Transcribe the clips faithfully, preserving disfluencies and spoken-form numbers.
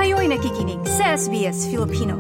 Kayo'y nakikinig sa S B S Filipino.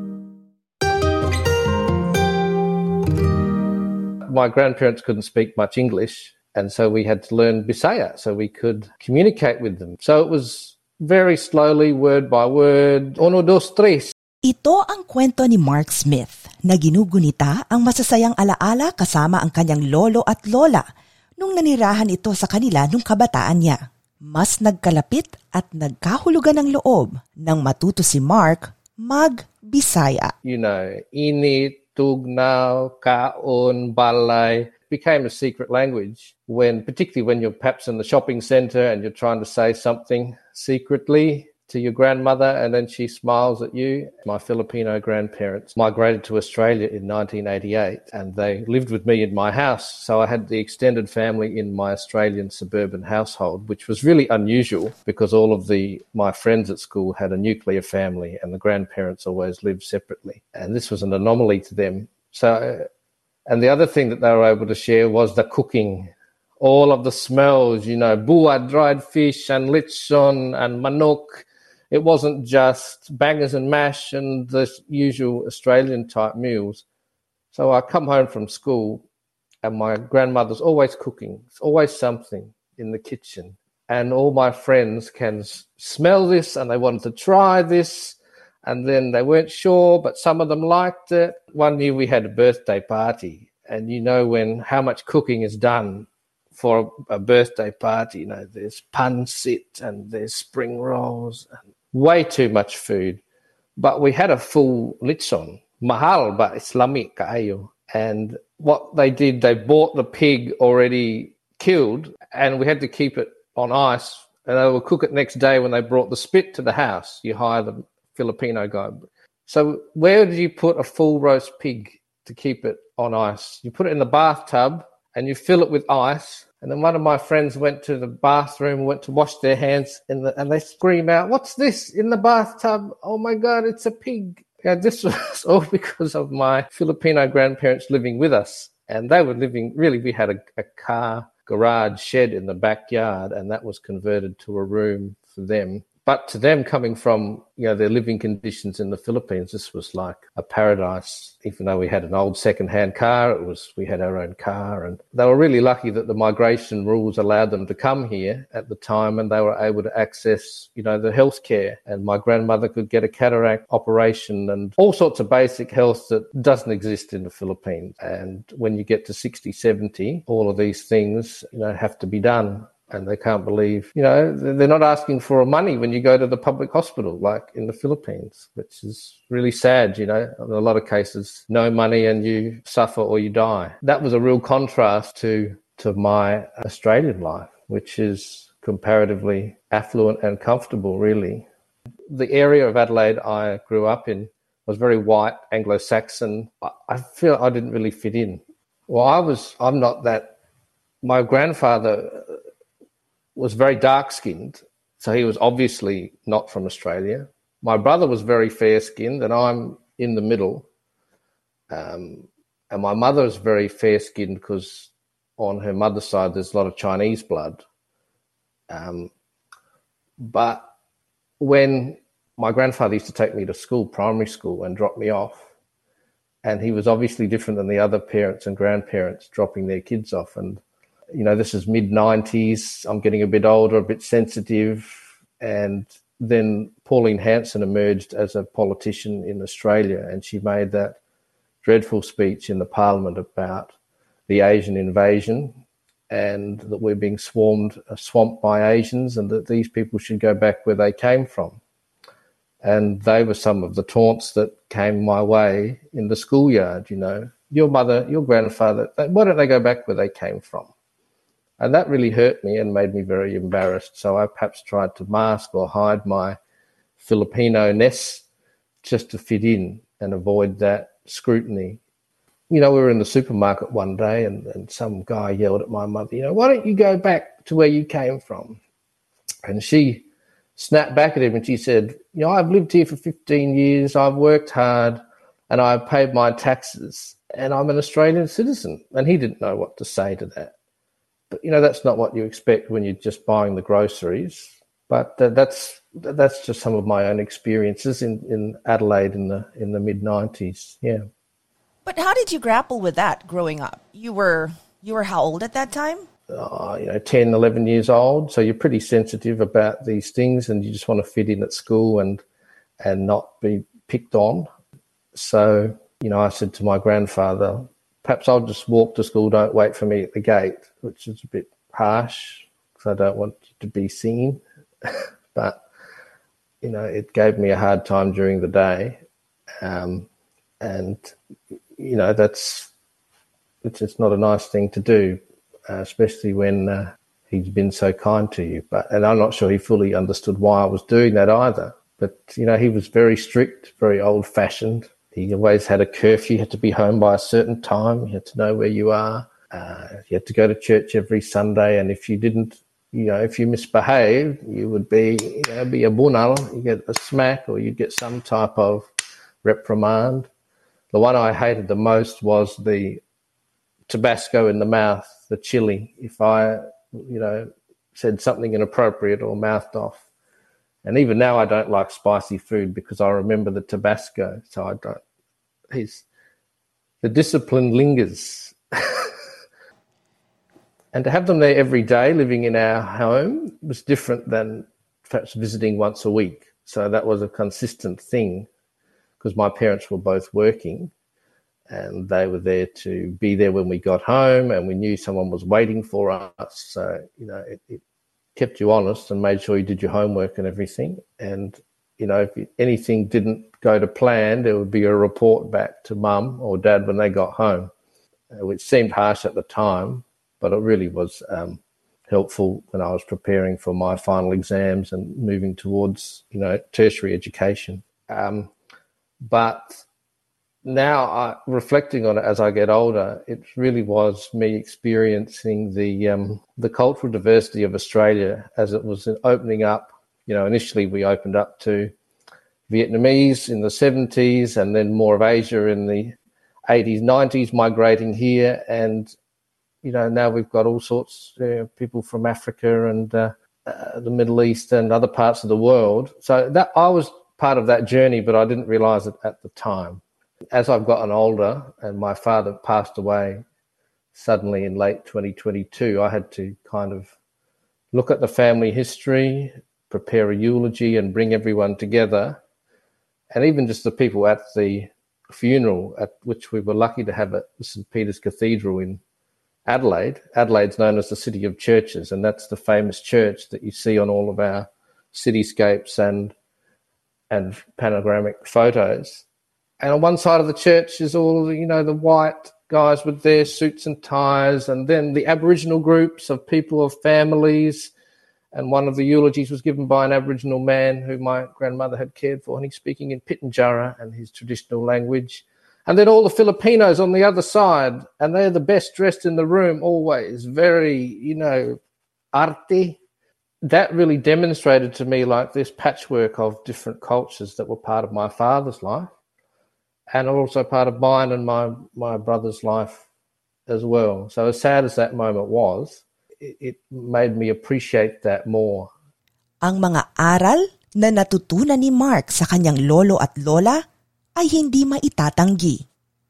My grandparents couldn't speak much English, and so we had to learn Bisaya so we could communicate with them. So it was very slowly, word by word, uno, dos, tres. Ito ang kwento ni Mark Smith na ginugunita ang masasayang alaala kasama ang kanyang lolo at lola nung nanirahan ito sa kanila nung kabataan niya. Mas nagkalapit at nagkahulugan ng loob nang matuto si Mark mag-Bisaya. You know, init, tugnaw, kaon, balay became a secret language when, particularly when you're perhaps in the shopping centre and you're trying to say something secretly to your grandmother and then she smiles at you. My Filipino grandparents migrated to Australia in nineteen eighty-eight and they lived with me in my house. So I had the extended family in my Australian suburban household, which was really unusual because all of the my friends at school had a nuclear family and the grandparents always lived separately. And this was an anomaly to them. So, and the other thing that they were able to share was the cooking. All of the smells, you know, buah, dried fish, and lechon, and manok. It wasn't just bangers and mash and the usual Australian-type meals. So I come home from school and my grandmother's always cooking. It's always something in the kitchen. And all my friends can s- smell this and they wanted to try this. And then they weren't sure, but some of them liked it. One year we had a birthday party. And you know when how much cooking is done for a birthday party. You know, there's pancit and there's spring rolls and way too much food. But we had a full lechon. Mahal ba Islamic kaayo. And what they did, they bought the pig already killed and we had to keep it on ice and they would cook it next day when they brought the spit to the house. You hire the Filipino guy. So where did you put a full roast pig to keep it on ice? You put it in the bathtub and you fill it with ice. And then one of my friends went to the bathroom, went to wash their hands, in the, and they scream out, "What's this in the bathtub? Oh my God, it's a pig." Yeah, this was all because of my Filipino grandparents living with us. And they were living, really, we had a, a car garage shed in the backyard, and that was converted to a room for them. But to them, coming from, you know, their living conditions in the Philippines, this was like a paradise. Even though we had an old second-hand car, it was we had our own car, and they were really lucky that the migration rules allowed them to come here at the time, and they were able to access, you know, the healthcare. And my grandmother could get a cataract operation and all sorts of basic health that doesn't exist in the Philippines. And when you get to sixty, seventy, all of these things, you know, have to be done. And they can't believe, you know, they're not asking for money when you go to the public hospital, like in the Philippines, which is really sad, you know. In a lot of cases, no money and you suffer or you die. That was a real contrast to, to my Australian life, which is comparatively affluent and comfortable, really. The area of Adelaide I grew up in was very white, Anglo-Saxon. I feel I didn't really fit in. Well, I was, I'm not that, my grandfather was very dark-skinned, so he was obviously not from Australia. My brother was very fair-skinned, and I'm in the middle. Um, and my mother is very fair-skinned because on her mother's side there's a lot of Chinese blood. Um, but when my grandfather used to take me to school, primary school, and drop me off, and he was obviously different than the other parents and grandparents dropping their kids off, and you know, this is mid nineties. I'm getting a bit older, a bit sensitive. And then Pauline Hanson emerged as a politician in Australia, and she made that dreadful speech in the parliament about the Asian invasion and that we're being swarmed, uh, swamped by Asians and that these people should go back where they came from. And they were some of the taunts that came my way in the schoolyard, you know. Your mother, your grandfather, why don't they go back where they came from? And that really hurt me and made me very embarrassed. So I perhaps tried to mask or hide my Filipino-ness just to fit in and avoid that scrutiny. You know, we were in the supermarket one day and, and some guy yelled at my mother, you know, why don't you go back to where you came from? And she snapped back at him and she said, you know, I've lived here for fifteen years, I've worked hard and I've paid my taxes and I'm an Australian citizen. And he didn't know what to say to that. But, you know, that's not what you expect when you're just buying the groceries. But uh, that's that's just some of my own experiences in, in Adelaide in the in the mid nineties. Yeah. But how did you grapple with that growing up? You were you were how old at that time? Uh, you know, ten, eleven years old. So you're pretty sensitive about these things, and you just want to fit in at school and and not be picked on. So, you know, I said to my grandfather, perhaps I'll just walk to school, don't wait for me at the gate, which is a bit harsh because I don't want you to be seen. But, you know, it gave me a hard time during the day. Um, and, you know, that's, it's just not a nice thing to do, uh, especially when uh, he's been so kind to you. But, and I'm not sure he fully understood why I was doing that either. But, you know, he was very strict, very old-fashioned. He always had a curfew. You had to be home by a certain time. You had to know where you are. Uh, you had to go to church every Sunday. And if you didn't, you know, if you misbehaved, you would be, you know, be a bunal. You get a smack or you'd get some type of reprimand. The one I hated the most was the Tabasco in the mouth, the chili. If I, you know, said something inappropriate or mouthed off. And even now I don't like spicy food because I remember the Tabasco. So I don't, he's, the discipline lingers. And to have them there every day living in our home was different than perhaps visiting once a week. So that was a consistent thing because my parents were both working and they were there to be there when we got home and we knew someone was waiting for us. So, you know, it, it kept you honest and made sure you did your homework and everything. And, you know, if anything didn't go to plan, there would be a report back to mum or dad when they got home, which seemed harsh at the time, but it really was um, helpful when I was preparing for my final exams and moving towards, you know, tertiary education. Um, but now, I, reflecting on it as I get older, it really was me experiencing the um, the cultural diversity of Australia as it was opening up. You know, initially we opened up to Vietnamese in the seventies and then more of Asia in the eighties, nineties migrating here. And, you know, now we've got all sorts of uh, people from Africa and uh, uh, the Middle East and other parts of the world. So that I was part of that journey, but I didn't realise it at the time. As I've gotten older and my father passed away suddenly in late twenty twenty-two, I had to kind of look at the family history, prepare a eulogy and bring everyone together. And even just the people at the funeral, at which we were lucky to have at Saint Peter's Cathedral in Adelaide. Adelaide's known as the City of Churches, and that's the famous church that you see on all of our cityscapes and and panoramic photos. And on one side of the church is all, you know, the white guys with their suits and ties, and then the Aboriginal groups of people of families. And one of the eulogies was given by an Aboriginal man who my grandmother had cared for, and he's speaking in Pitjantjatjara and his traditional language. And then all the Filipinos on the other side, and they're the best dressed in the room always, very, you know, arte. That really demonstrated to me like this patchwork of different cultures that were part of my father's life and also part of mine and my, my brother's life as well. So as sad as that moment was, it, it made me appreciate that more. Ang mga aral na natutunan ni Mark sa kanyang lolo at lola ay hindi maitatanggi.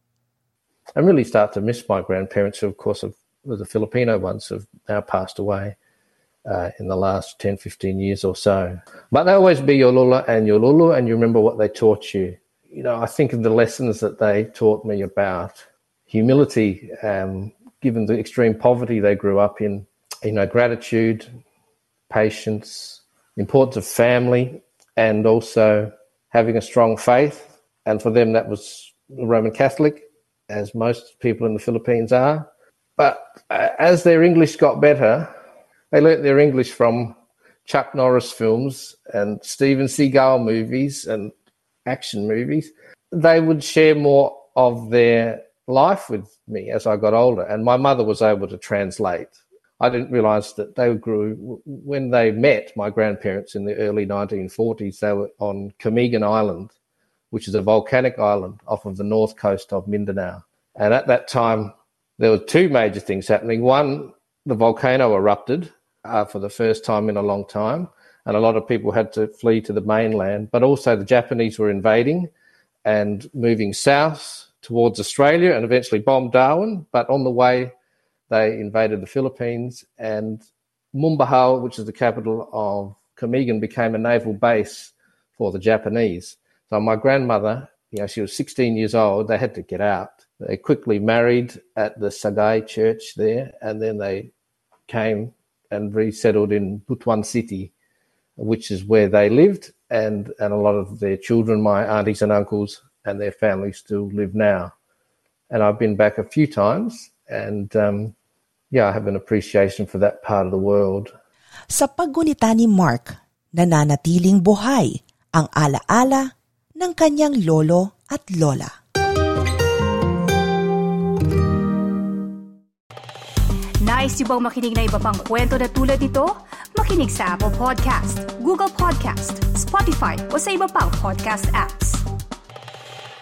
I really start to miss my grandparents, who of course were the Filipino ones, have now passed away uh, in the last ten, fifteen years or so. But they always be your lola and your lulu, and you remember what they taught you. You know, I think of the lessons that they taught me about humility, um, given the extreme poverty they grew up in, you know, gratitude, patience, importance of family, and also having a strong faith. And for them, that was Roman Catholic, as most people in the Philippines are. But uh, as their English got better, they learnt their English from Chuck Norris films and Steven Seagal movies and action movies. They would share more of their life with me as I got older, and my mother was able to translate. I didn't realise that they grew, when they met my grandparents in the early nineteen forties, they were on Kamigan Island, which is a volcanic island off of the north coast of Mindanao. And at that time, there were two major things happening. One, the volcano erupted uh, for the first time in a long time. and a lot of people had to flee to the mainland. But also the Japanese were invading and moving south towards Australia and eventually bombed Darwin. But on the way, they invaded the Philippines, and Mumbahal, which is the capital of Kamigan, became a naval base for the Japanese. So my grandmother, you know, she was sixteen years old. They had to get out. They quickly married at the Sagay Church there, and then they came and resettled in Butuan City, which is where they lived, and, and a lot of their children, my aunties and uncles, and their families still live now. And I've been back a few times, and um, yeah, I have an appreciation for that part of the world. Sa paggunita ni Mark, nananatiling buhay ang alaala ng kanyang lolo at lola. Nice yung bang makinig na iba pang kwento na tulad ito? Makinig sa Apple Podcast, Google Podcast, Spotify o sa iba pang podcast apps.